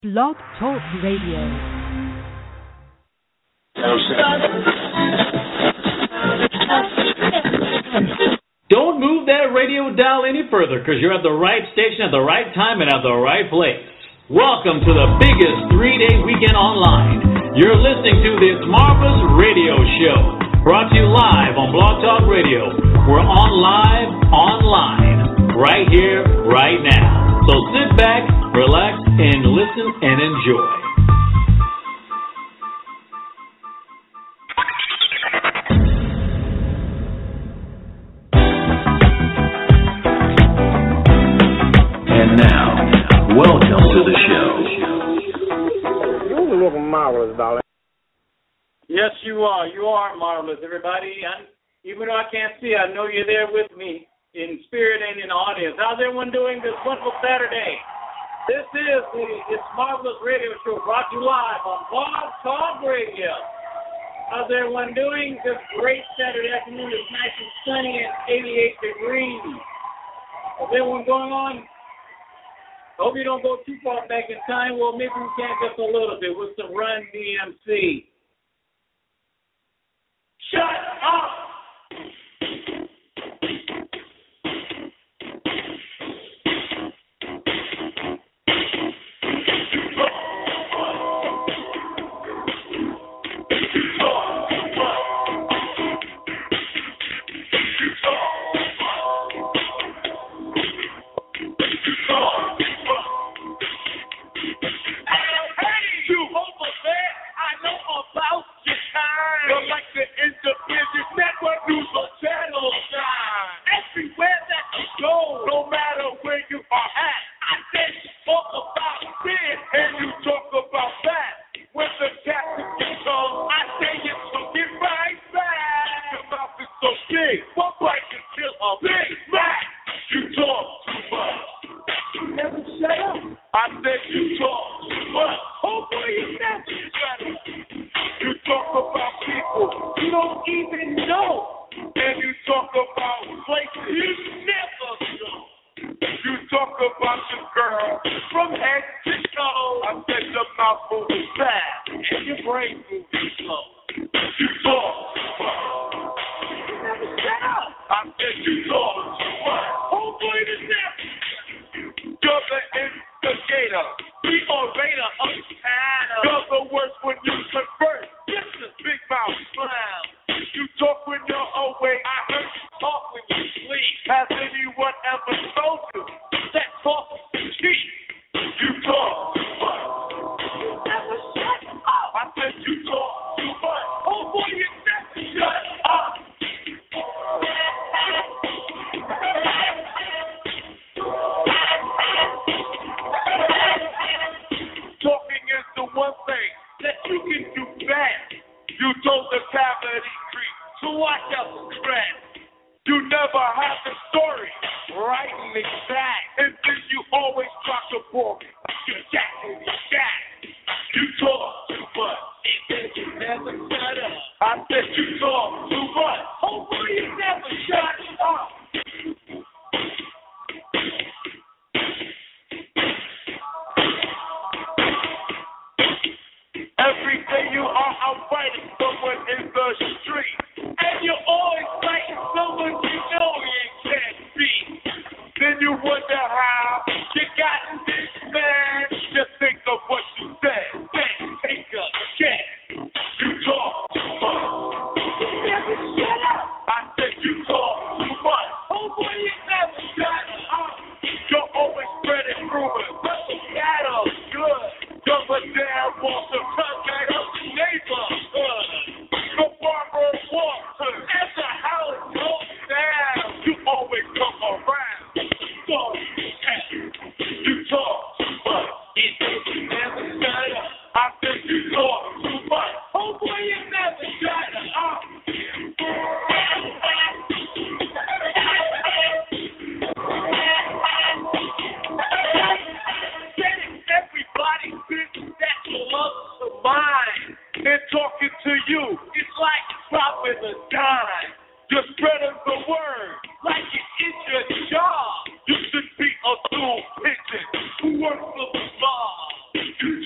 Blog Talk Radio. Don't move that radio dial any further, because you're at the right station at the right time and at the right place. Welcome to the biggest 3-day weekend online. You're listening to this marvelous radio show, brought to you live on Blog Talk Radio. We're on live, online, right here, right now. So sit back, relax, and listen and enjoy. And now, welcome to the show. You look marvelous, darling. Yes, you are. You are marvelous, everybody. Even though I can't see, I know you're there with me in spirit and in the audience. How's everyone doing this wonderful Saturday? This is It's Marvelous Radio Show, brought to you live on Blog Talk Radio. How's everyone doing this great Saturday afternoon? It's nice and sunny and 88 degrees. How's everyone going on? Hope you don't go too far back in time. Well, maybe we can just a little bit with some Run DMC. Shut up! You're spreading the word like it is your job. You should be a dual pigeon who works for the law.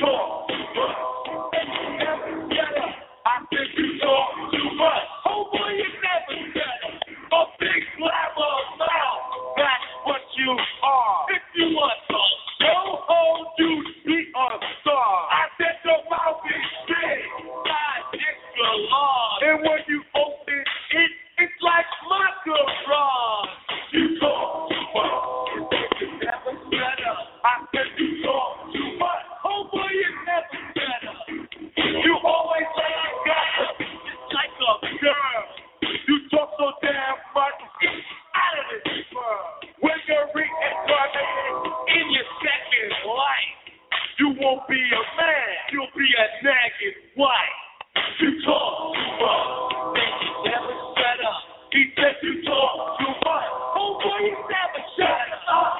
be a man, you'll be a nagging wife. You talk too much, then you never shut up. He said you talk too much, oh boy, you never shut up.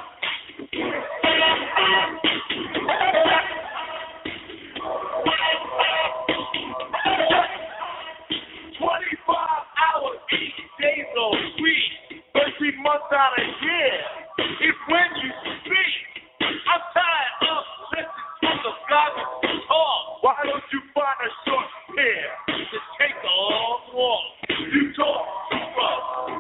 25 hours, 8 days a week, 13 months out of year. It's when you speak. I'm tired of listening to the garbage talk. Why don't you find a short pair to take a long walk? You talk too much.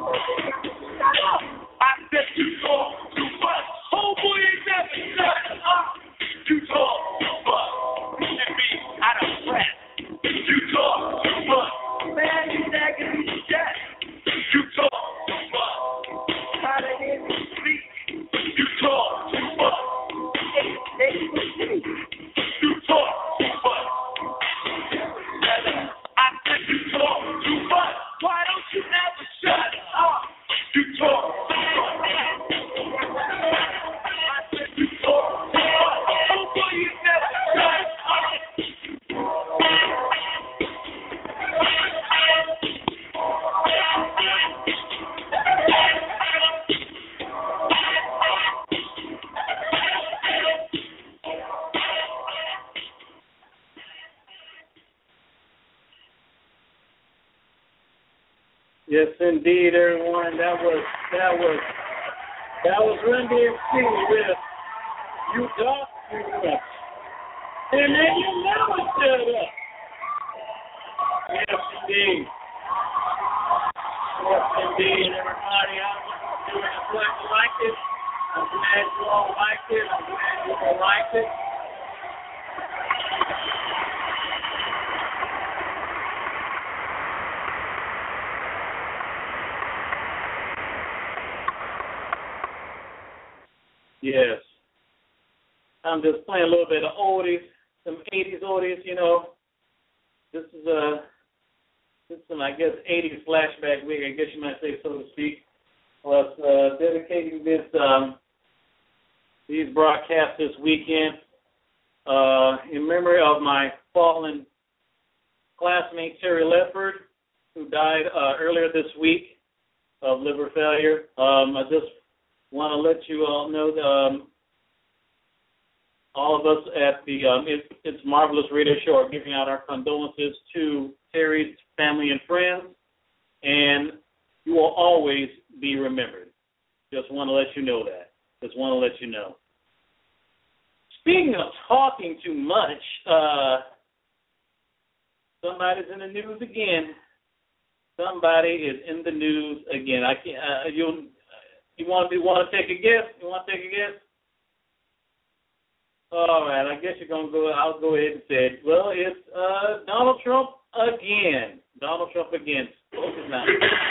I said you talk too much. Oh boy, you never shut up. You talk too much. And me out of breath. You talk too much. Man, you nagging me to death. You talk too much. How to hear me speak. You talk too much. You talk too much. I said you talk too much. Why don't you ever shut up? You talk too much. I said you talk too much. Oh boy, you never shut up. Yes, indeed, everyone. That was Run DMC with You Talk Too Much. And then you never shut up. Yes, indeed. Yes, indeed, everybody. I'm doing it glad you like it. I'm glad you all liked it. I'm glad you all liked it. Yes. I'm just playing a little bit of oldies, some 80s oldies, you know. This is some, I guess, 80s flashback week, I guess you might say, so to speak. Plus, dedicating these broadcasts this weekend in memory of my fallen classmate, Terry Ledford, who died earlier this week of liver failure. I just want to let you all know that all of us at the It's Marvelous Radio Show are giving out our condolences to Terry's family and friends, and you will always be remembered. Just want to let you know that. Just want to let you know. Speaking of talking too much, somebody's in the news again. Somebody is in the news again. I can't. You want to take a guess? You want to take a guess? All right, I guess you're going to go. I'll go ahead and say it. Well, it's Donald Trump again. Donald Trump again. Focus now.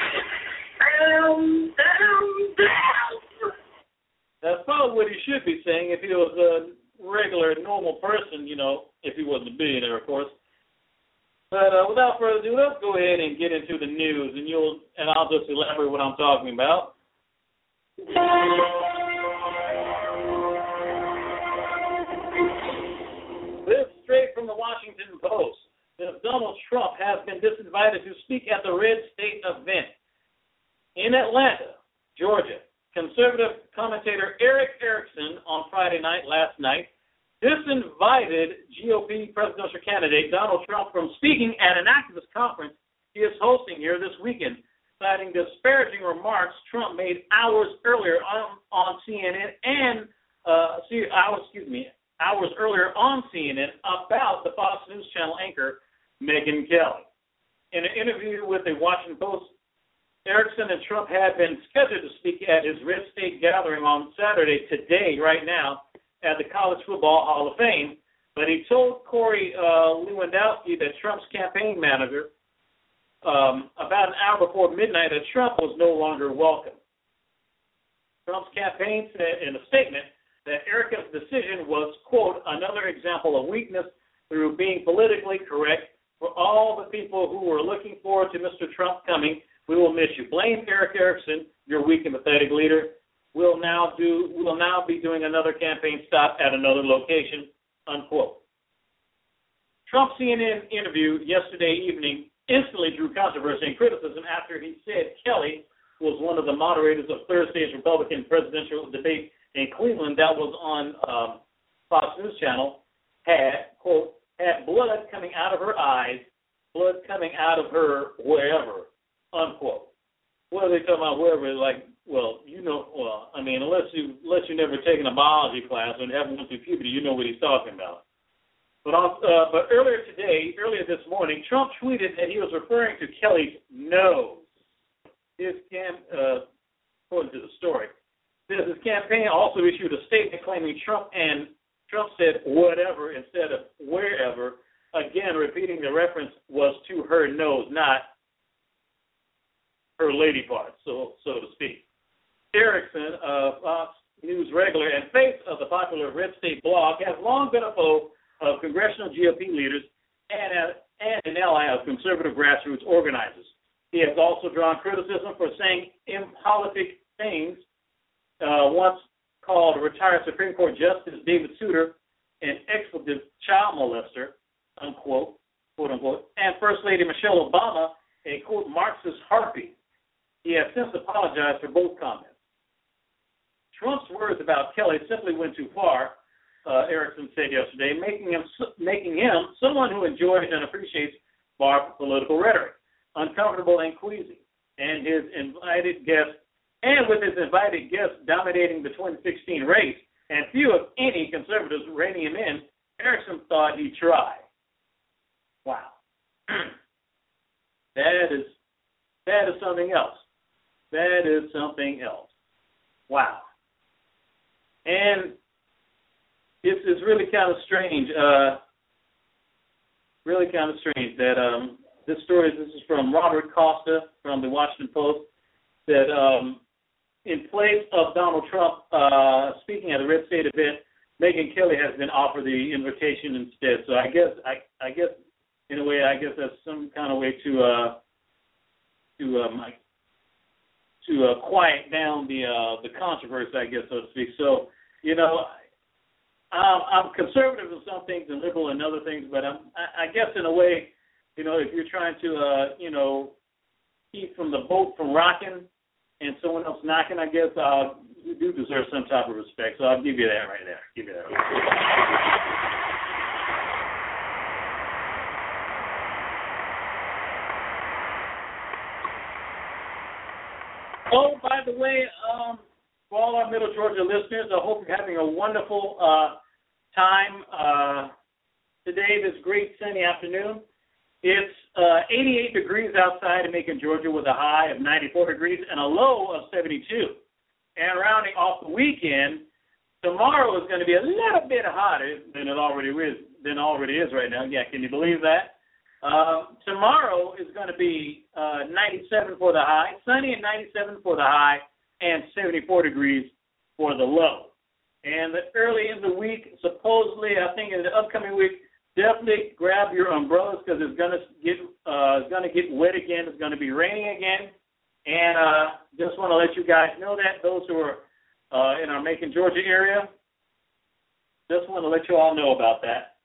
That's probably what he should be saying if he was a regular, normal person, you know, if he wasn't a billionaire, of course. But without further ado, let's go ahead and get into the news, and I'll just elaborate what I'm talking about. This straight from the Washington Post. Donald Trump has been disinvited to speak at the Red State event in Atlanta, Georgia. Conservative commentator Eric Erickson on Friday night, last night, disinvited GOP presidential candidate Donald Trump from speaking at an activist conference he is hosting here this weekend, citing disparaging remarks Trump made hours earlier on CNN and hours earlier on CNN about the Fox News Channel anchor Megyn Kelly. In an interview with the Washington Post, Erickson and Trump had been scheduled to speak at his Red State gathering on Saturday, today, right now, at the College Football Hall of Fame, but he told Corey Lewandowski, that Trump's campaign manager, about an hour before midnight, that Trump was no longer welcome. Trump's campaign said in a statement that Erickson's decision was, quote, another example of weakness through being politically correct. For all the people who were looking forward to Mr. Trump coming, we will miss you. Blame Eric Erickson, your weak and pathetic leader. We'll now be doing another campaign stop at another location, unquote. Trump's CNN interview yesterday evening instantly drew controversy and criticism after he said Kelly was one of the moderators of Thursday's Republican presidential debate in Cleveland that was on Fox News Channel, had, quote, had blood coming out of her eyes, blood coming out of her wherever, unquote. What are they talking about wherever? Like, well, you know, well, I mean, unless you never taken a biology class and haven't went through puberty, you know what he's talking about. But earlier this morning, Trump tweeted that he was referring to Kelly's nose. According to the story, his campaign also issued a statement claiming Trump said whatever instead of wherever, again repeating the reference was to her nose, not her lady parts, so to speak. Erickson, Fox News regular and face of the popular Red State blog, has long been a foe of congressional GOP leaders and an ally of conservative grassroots organizers. He has also drawn criticism for saying impolitic things, once called retired Supreme Court Justice David Souter an expletive child molester, unquote, quote unquote, and First Lady Michelle Obama a, quote, Marxist harpy. He has since apologized for both comments. Trump's words about Kelly simply went too far, Erickson said yesterday, making him someone who enjoys and appreciates barbed political rhetoric, uncomfortable and queasy, and with his invited guests dominating the 2016 race, and few, if any, conservatives reining him in, Erickson thought he'd try. Wow. That is something else. That is something else. Wow. And this is really kind of strange. That this is from Robert Costa from the Washington Post, that in place of Donald Trump speaking at a Red State event, Megyn Kelly has been offered the invitation instead. So I guess in a way, that's some kind of way to quiet down the controversy, I guess, so to speak. So, you know, I'm conservative in some things and liberal in other things, but I guess in a way, you know, if you're trying to, keep from the boat from rocking and someone else knocking, I guess you do deserve some type of respect. So I'll give you that right there. Give you that right there. Oh, by the way, for all our Middle Georgia listeners, I hope you're having a wonderful time today, this great sunny afternoon. It's 88 degrees outside in Macon, Georgia, with a high of 94 degrees and a low of 72. And rounding off the weekend, tomorrow is going to be a little bit hotter than it already is right now. Yeah, can you believe that? Tomorrow is going to be 97 for the high, sunny and 97 for the high, and 74 degrees for the low. And early in the week, supposedly, I think in the upcoming week, definitely grab your umbrellas because it's going to get wet again. It's going to be raining again. And just want to let you guys know that, those who are in our Macon, Georgia area, just want to let you all know about that.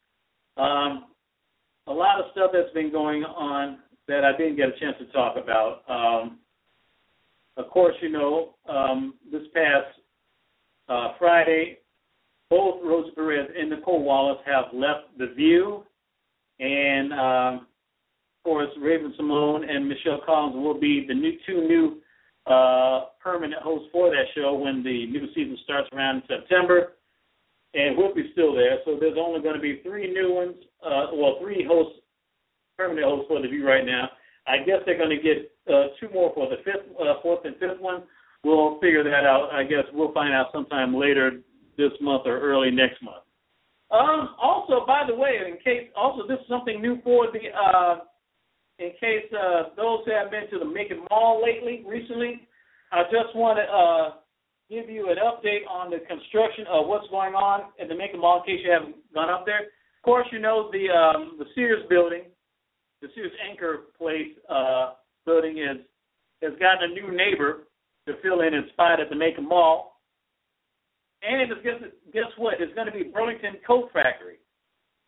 A lot of stuff that's been going on that I didn't get a chance to talk about. Of course, you know, this past Friday, both Rosie Perez and Nicole Wallace have left The View. And, of course, Raven Simone and Michelle Collins will be the two new permanent hosts for that show when the new season starts around in September. And Whoopi's still there, so there's only going to be three new ones, three hosts, permanent hosts for The View right now. I guess they're going to get two more for the fourth and fifth one. We'll figure that out. I guess we'll find out sometime later this month or early next month. Also, by the way, this is something new for in case those who have been to the Macon Mall recently, I just want to give you an update on the construction of what's going on in the Macon Mall in case you haven't gone up there. Of course, you know the Sears building, the Sears Anchor Place building has gotten a new neighbor to fill in its spot at the Macon Mall. And guess what? It's going to be Burlington Coat Factory.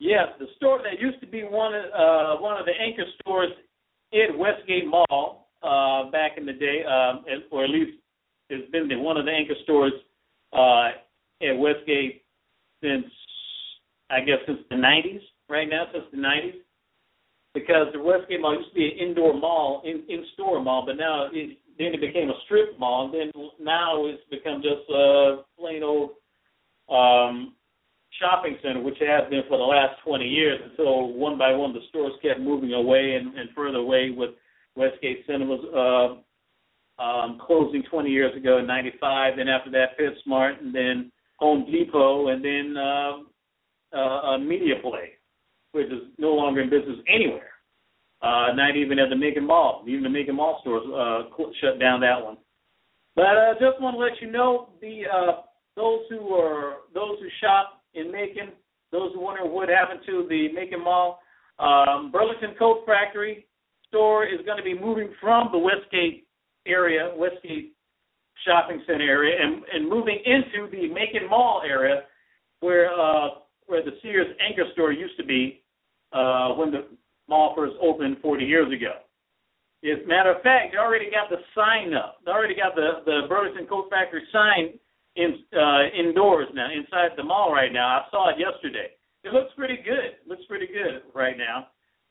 Yes, the store that used to be one of the anchor stores at Westgate Mall back in the day, or at least it's been one of the anchor stores at Westgate since the 90s, right now, since the 90s. Because the Westgate Mall used to be an indoor mall, in-store mall, but now then it became a strip mall, and then now it's become just a plain old shopping center, which it has been for the last 20 years, until one by one the stores kept moving away and further away, with Westgate Cinemas closing 20 years ago in 95, then after that PetSmart, and then Home Depot, and then Media Play, which is no longer in business anywhere, not even at the Macon Mall. Even the Macon Mall stores shut down that one. But I just want to let you know, those who shop in Macon, those who wonder what happened to the Macon Mall, Burlington Coat Factory store is going to be moving from the Westgate area, Westgate shopping center area, and moving into the Macon Mall area, where the Sears anchor store used to be when the mall first opened 40 years ago. As a matter of fact, they already got the sign up. They already got the Burlington Coat Factory sign indoors now, inside the mall right now. I saw it yesterday. It looks pretty good. Right now.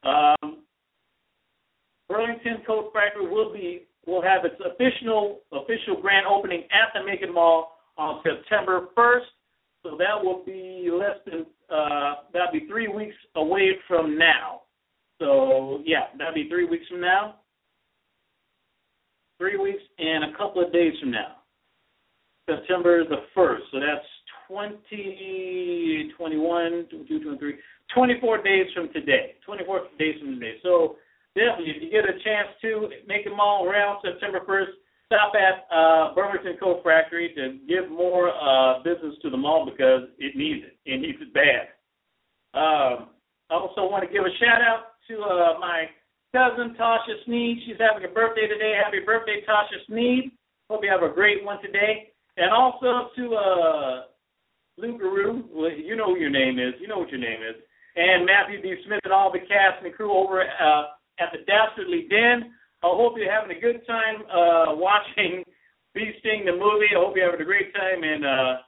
Burlington Coat Factory will have its official grand opening at the Macon Mall on September 1st. So that will be that'll be 3 weeks away from now. So yeah, that'll be 3 weeks from now. 3 weeks and a couple of days from now. September the 1st. So that's 20, 21, 22, 23, 24 days from today. 24 days from today. So definitely, if you get a chance to make them all around September 1st, stop at Burlington Coat Factory to give more business to the mall, because it needs it. It needs it bad. I also want to give a shout-out to my cousin, Tasha Sneed. She's having a birthday today. Happy birthday, Tasha Sneed. Hope you have a great one today. And also to Lugaroo. Well, you know who your name is. You know what your name is. And Matthew D. Smith and all the cast and crew over at the Dastardly Den. I hope you're having a good time watching Bee Sting the movie. I hope you're having a great time, and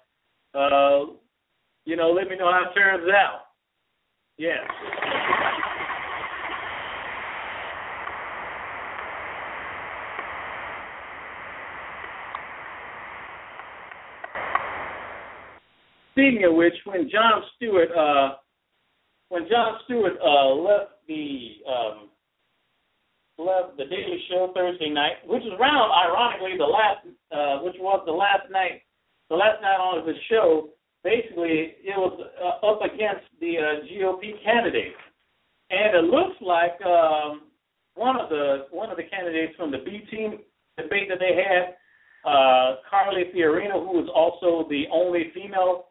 let me know how it turns out. Yeah. Speaking of which, when Jon Stewart left the Daily Show Thursday night, which was around, ironically, the last night on the show. Basically, it was up against the GOP candidates, and it looks like one of the candidates from the B team debate that they had, Carly Fiorina, who was also the only female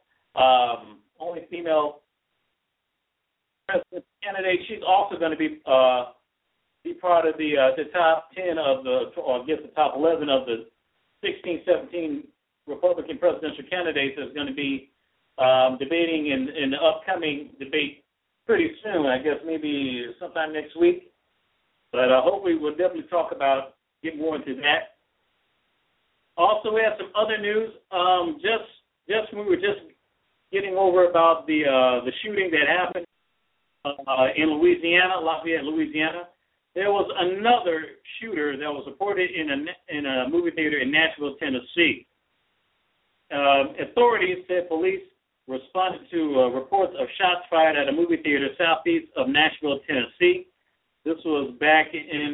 president candidate. She's also going to be part of the top 10 the top 11 of the 16, 17 Republican presidential candidates that's going to be debating in the upcoming debate pretty soon. I guess maybe sometime next week. But hopefully we'll definitely get more into that. Also, we have some other news. We were just getting over about the shooting that happened in Louisiana, Lafayette, Louisiana. There was another shooter that was reported in a movie theater in Nashville, Tennessee. Authorities said police responded to reports of shots fired at a movie theater southeast of Nashville, Tennessee. This was back in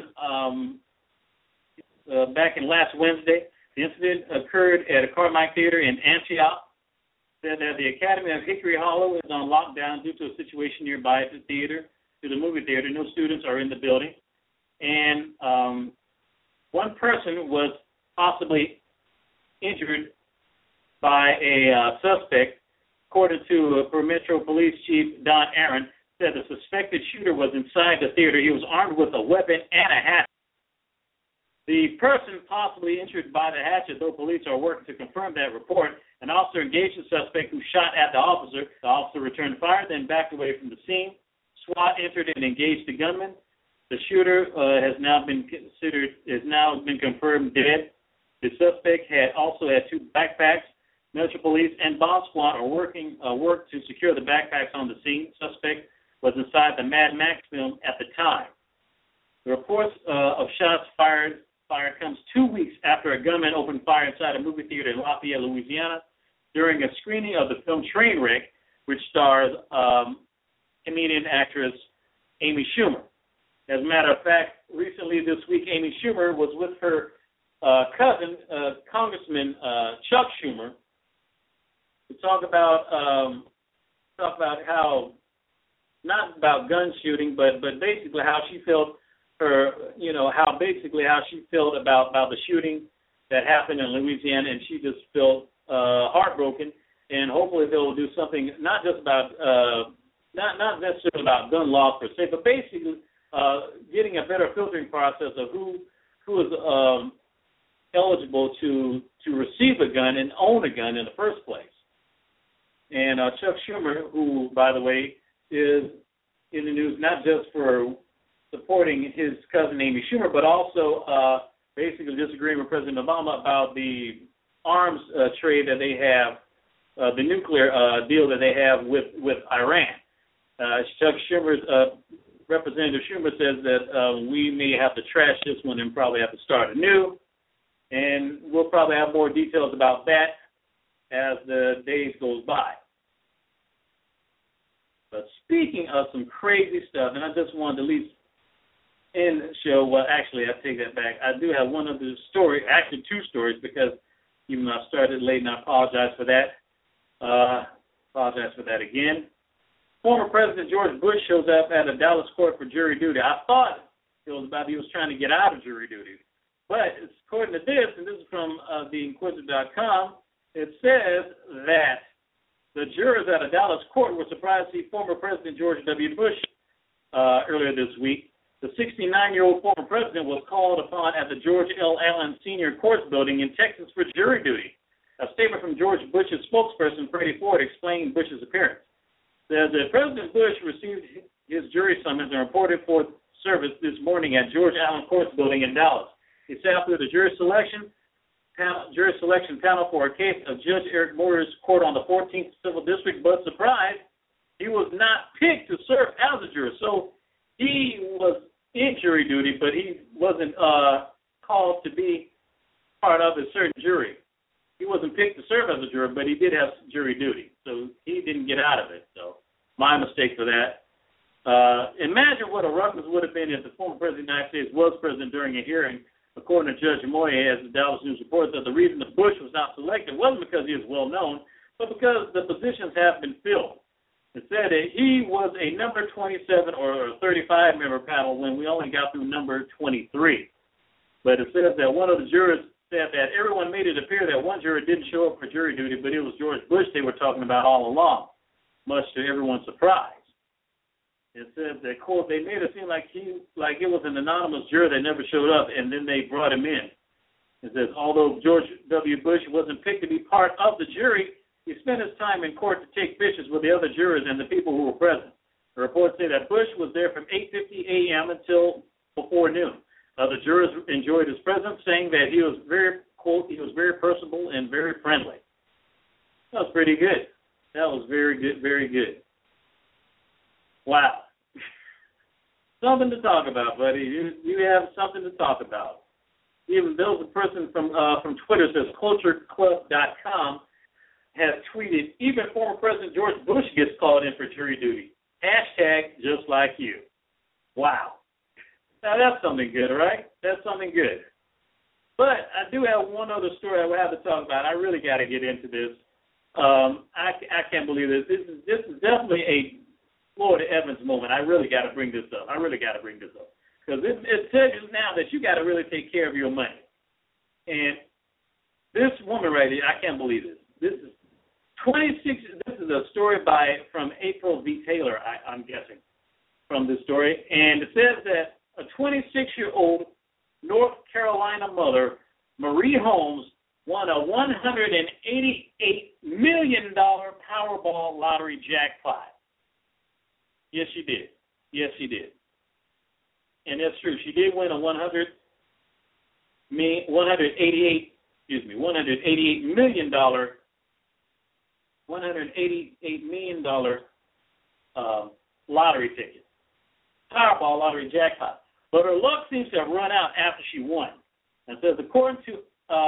last Wednesday. The incident occurred at a Carmike Theater in Antioch. Said that the Academy of Hickory Hollow is on lockdown due to a situation nearby at the movie theater. No students are in the building. And one person was possibly injured by a suspect. According to Metro Police Chief Don Aaron, said the suspected shooter was inside the theater. He was armed with a weapon and a hat. The person possibly injured by the hatchet, though police are working to confirm that report. An officer engaged the suspect who shot at the officer. The officer returned fire, then backed away from the scene. SWAT entered and engaged the gunman. The shooter has now been confirmed dead. The suspect also had 2 backpacks. Metro Police and bomb squad are worked to secure the backpacks on the scene. Suspect was inside the Mad Max film at the time. The reports of shots fired comes 2 weeks after a gunman opened fire inside a movie theater in Lafayette, Louisiana, during a screening of the film Trainwreck, which stars comedian actress Amy Schumer. As a matter of fact, recently this week, Amy Schumer was with her cousin, Congressman Chuck Schumer, to talk about how, not about gun shooting, but basically how she felt how she felt about the shooting that happened in Louisiana, and she just felt heartbroken. And hopefully they'll do something not just about not necessarily about gun laws per se, but basically getting a better filtering process of who is eligible to receive a gun and own a gun in the first place. And Chuck Schumer, who, by the way, is in the news not just for supporting his cousin Amy Schumer, but also basically disagreeing with President Obama about the arms trade that they have, the nuclear deal that they have with Iran. Chuck Schumer's Representative Schumer says that we may have to trash this one and probably have to start anew, and we'll probably have more details about that as the days goes by. But speaking of some crazy stuff, and I just wanted to at least end the show. Well, actually, I take that back. I do have one other story, actually 2 stories, because even though I started late, and I apologize for that. Apologize for that again. Former President George Bush shows up at a Dallas court for jury duty. I thought it was about he was trying to get out of jury duty. But according to this, and this is from theinquisitor.com, it says that the jurors at a Dallas court were surprised to see former President George W. Bush earlier this week. The 69-year-old former president was called upon at the George L. Allen Senior Courts Building in Texas for jury duty. A statement from George Bush's spokesperson, Freddie Ford, explained Bush's appearance. Says that President Bush received his jury summons and reported for service this morning at George Allen Courts Building in Dallas. He sat through the jury selection panel for a case of Judge Eric Moore's court on the 14th Civil District, but surprised, he was not picked to serve as a juror. So he was in jury duty, but he wasn't called to be part of a certain jury. He wasn't picked to serve as a juror, but he did have jury duty. So he didn't get out of it. So my mistake for that. Imagine what a ruckus would have been if the former president of the United States was president during a hearing. According to Judge Moye, as the Dallas News reports, that the reason that Bush was not selected wasn't because he was well known, but because the positions have been filled. It said that he was a number 27 or 35 member panel when we only got through number 23. But it says that one of the jurors said that everyone made it appear that one juror didn't show up for jury duty, but it was George Bush they were talking about all along, much to everyone's surprise. It says that, quote, they made it seem like it was an anonymous juror that never showed up, and then they brought him in. It says, although George W. Bush wasn't picked to be part of the jury, he spent his time in court to take pictures with the other jurors and the people who were present. The reports say that Bush was there from 8:50 a.m. until before noon. The jurors enjoyed his presence, saying that he was very, quote, he was very personable and very friendly. That was pretty good. That was very good, very good. Wow. Something to talk about, buddy. You have something to talk about. Even there's a person from Twitter says CultureClub.com has tweeted, even former President George Bush gets called in for jury duty. Hashtag just like you. Wow. Now that's something good, right? That's something good. But I do have one other story I would have to talk about. I really got to get into this. I can't believe this. This is definitely a Florida Evans moment. I really got to bring this up. Because it tells you now that you got to really take care of your money. And this woman right here, I can't believe this. This is 26. This is a story from April V. Taylor, I'm guessing, from this story. And it says that a 26-year-old North Carolina mother, Marie Holmes, won a $188 million Powerball lottery jackpot. Yes, she did. Yes, she did. And that's true. She did win a $188 million lottery ticket, Powerball lottery jackpot. But her luck seems to have run out after she won. And says according to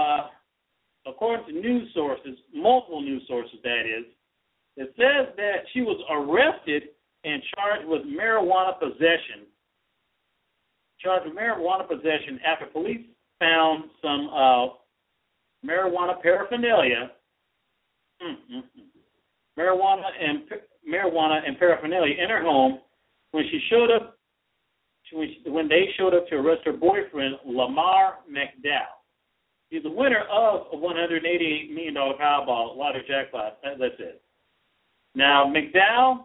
news sources, multiple news sources that is, it says that she was arrested and charged with marijuana possession. After police found some marijuana paraphernalia. Marijuana and paraphernalia in her home when they showed up to arrest her boyfriend, Lamar McDowell. He's the winner of a $188 million Powerball lottery jackpot, as I said. Now, McDowell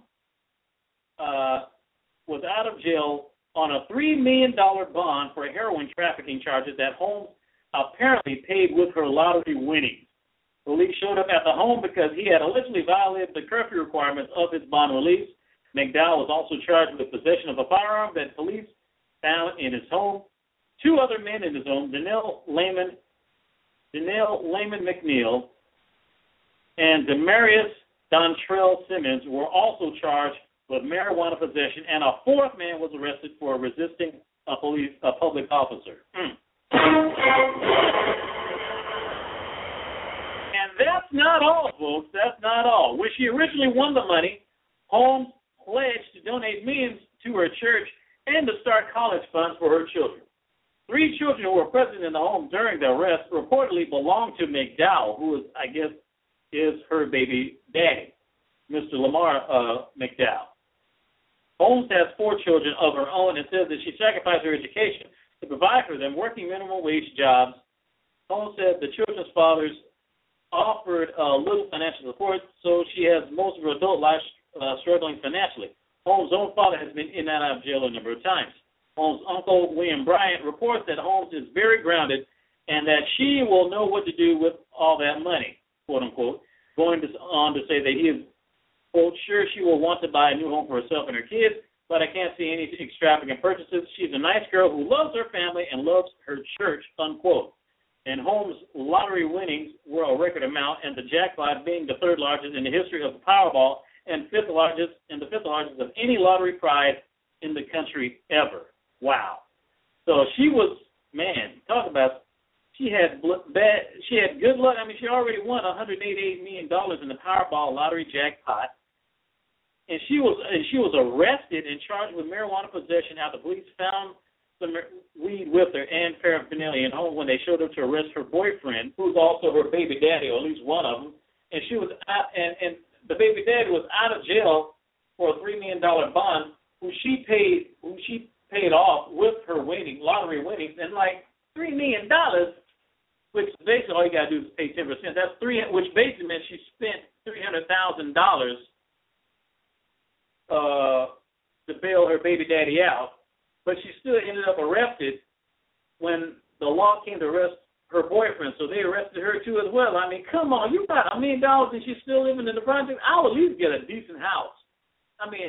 was out of jail on a $3 million bond for heroin trafficking charges that Holmes apparently paid with her lottery winnings. Police showed up at the home because he had allegedly violated the curfew requirements of his bond release. McDowell was also charged with possession of a firearm that police found in his home. Two other men in his home, Danielle Lehman McNeil and Demarius Dontrell Simmons, were also charged with marijuana possession, and a fourth man was arrested for resisting a public officer. And that's not all, folks. That's not all. When she originally won the money, Holmes pledged to donate millions to her church and to start college funds for her children. 3 children who were present in the home during the arrest reportedly belonged to McDowell, who is, I guess, is her baby daddy, Mr. Lamar McDowell. Holmes has 4 children of her own and says that she sacrificed her education to provide for them, working minimum wage jobs. Holmes said the children's fathers offered little financial support, so she has most of her adult life struggling financially. Holmes' own father has been in and out of jail a number of times. Holmes' uncle, William Bryant, reports that Holmes is very grounded and that she will know what to do with all that money, quote unquote, going on to say that he is, quote, sure she will want to buy a new home for herself and her kids, but I can't see any extravagant purchases. She's a nice girl who loves her family and loves her church, unquote. And Holmes' lottery winnings were a record amount, and the jackpot being the 3rd largest in the history of the Powerball and the 5th largest of any lottery prize in the country ever. Wow. So she was, man, talk about, she had good luck. I mean, she already won $188 million in the Powerball lottery jackpot. And she was arrested and charged with marijuana possession after police found some weed with her and paraphernalia in home when they showed up to arrest her boyfriend, who's also her baby daddy, or at least one of them. And she was out, and the baby daddy was out of jail for a $3 million bond, who she paid off with her lottery winnings, and like $3 million, which basically all you got to do is pay 10%. That's which basically meant she spent $300,000 to bail her baby daddy out, but she still ended up arrested when the law came to arrest her boyfriend, so they arrested her too as well. I mean, come on, you got $1 million and she's still living in the project? I would at least get a decent house. I mean,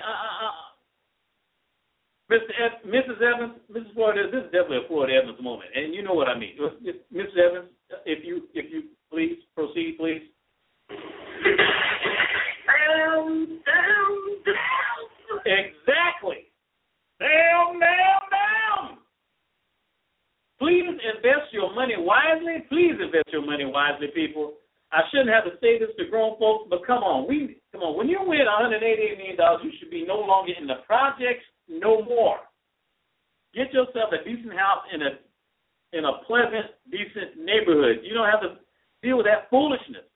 Mrs. Evans, Mrs. Flores, this is definitely a Floyd Evans moment, and you know what I mean. Mrs. Evans, if you please proceed, please. Exactly. Down. Please invest your money wisely. Please invest your money wisely, people. I shouldn't have to say this to grown folks, but come on. When you win $188 million, you should be no longer in the projects no more. Get yourself a decent house in a pleasant, decent neighborhood. You don't have to deal with that foolishness.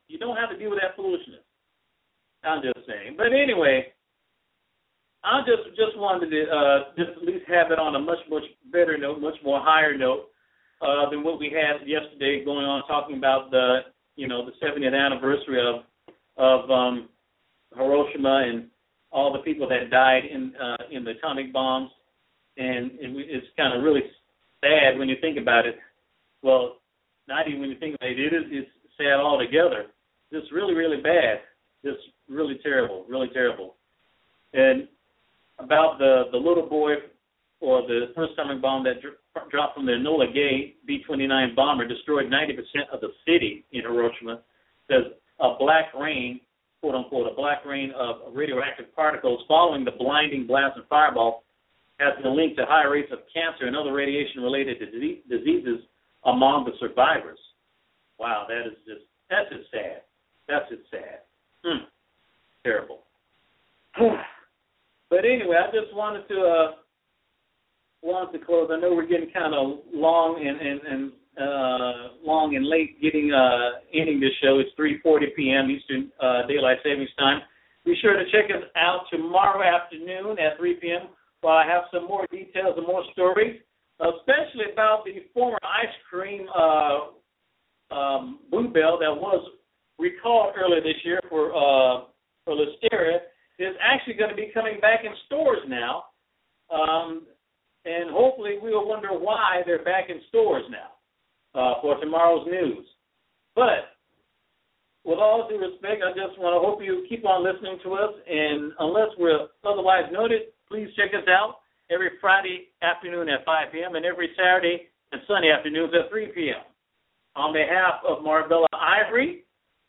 I'm just saying. But anyway, I just wanted to just at least have it on a much better note, much more higher note than what we had yesterday, going on talking about the 70th anniversary of Hiroshima and all the people that died in the atomic bombs, and it's kind of really sad when you think about it. Well, not even when you think about it. It's sad altogether. Just really, really bad. Just really terrible, really terrible. And about the little boy or the first-timing bomb that dropped from the Enola Gay B-29 bomber destroyed 90% of the city in Hiroshima. Says a black rain, quote-unquote, a black rain of radioactive particles following the blinding blast and fireball has been linked to high rates of cancer and other radiation-related diseases among the survivors. Wow, that's just sad. That's just sad. Terrible. But anyway, I just wanted to close. I know we're getting kind of long and late ending this show. It's 3:40 p.m. Eastern Daylight Savings Time. Be sure to check us out tomorrow afternoon at 3 p.m. while I have some more details and more stories, especially about the former ice cream Bluebell that was recalled earlier this year for Listeria. Is actually going to be coming back in stores now. And hopefully we will wonder why they're back in stores now for tomorrow's news. But with all due respect, I just want to hope you keep on listening to us. And unless we're otherwise noted, please check us out every Friday afternoon at 5 p.m. and every Saturday and Sunday afternoons at 3 p.m. On behalf of Marbella Ivory,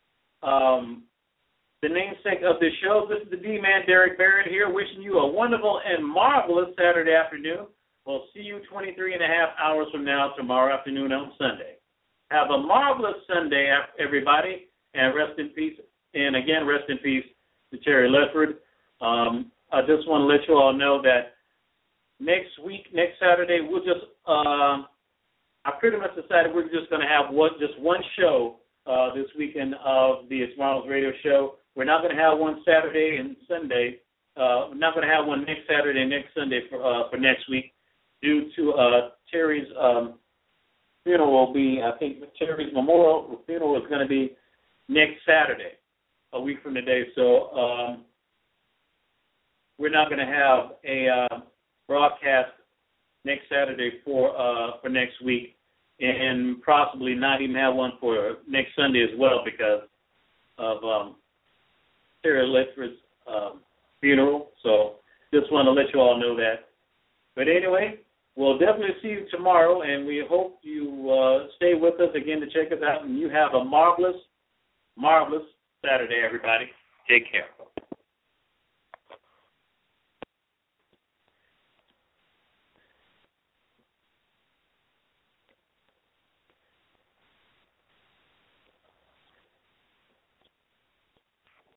the namesake of this show, this is the D-Man, Derek Barrett here, wishing you a wonderful and marvelous Saturday afternoon. We'll see you 23 and a half hours from now, tomorrow afternoon on Sunday. Have a marvelous Sunday, everybody, and rest in peace. And again, rest in peace to Terry Ledford. I just want to let you all know that next Saturday, we'll just, I pretty much decided we're just going to have just one show this weekend of the Tomorrow's Radio Show. We're not going to have one Saturday and Sunday. We're not going to have one next Saturday and next Sunday for next week due to Terry's funeral will be, I think Terry's memorial funeral is going to be next Saturday, a week from today. So we're not going to have a broadcast next Saturday for next week, and possibly not even have one for next Sunday as well because of Terry Ledford's funeral. So just want to let you all know that. But anyway, we'll definitely see you tomorrow, and we hope you stay with us again to check us out, and you have a marvelous, marvelous Saturday, everybody. Take care.